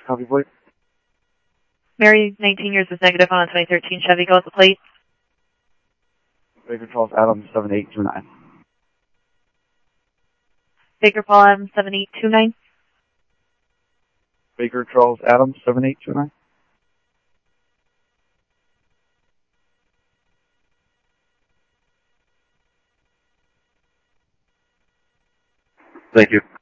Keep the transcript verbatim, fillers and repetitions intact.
Copy, plate. Mary, nineteen years is negative on a twenty thirteen Chevy. Go with the plate. Baker Charles Adams, seven eight two nine. Baker Paul Adams, seven eight two nine. Baker Charles Adams, seven eight two nine. Thank you.